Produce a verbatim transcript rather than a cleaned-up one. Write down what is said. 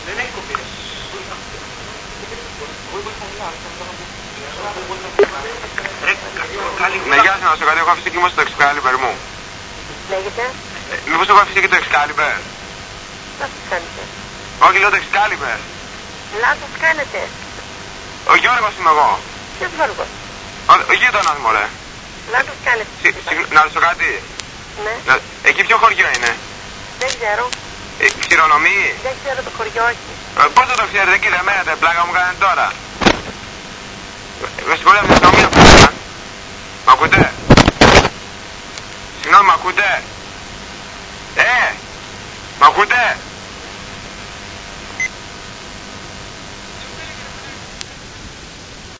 Δεν έχει κοπεί. Ναι, γεια σας, να σου κάτι, έχω αφήσει εκεί στο Excalibur μου. Λέγεται. Μήπως έχω αφήσει εκεί το Excalibur. Λάθος κάνετε. Όχι, λέω το Excalibur. Λάθος κάνετε. Ο Γιώργος είμαι εγώ. Ποιος Γιώργος? Ο γείτονας μου, ρε. Λάθος κάνετε. Να ρωτήσω κάτι. Ναι. Εκεί ποιο χωριό είναι? Δεν ξέρω. Ξηρονομεί. Δεν ξέρω το χωριό, όχι. Πώς δεν το ξέρετε, κύριε, μένετε, πλάκα μου κάνετε τώρα. Με συγχωρείτε από την αστυνομία που είναι. Μ' ακούτε? Συγγνώμη, μ' ακούτε?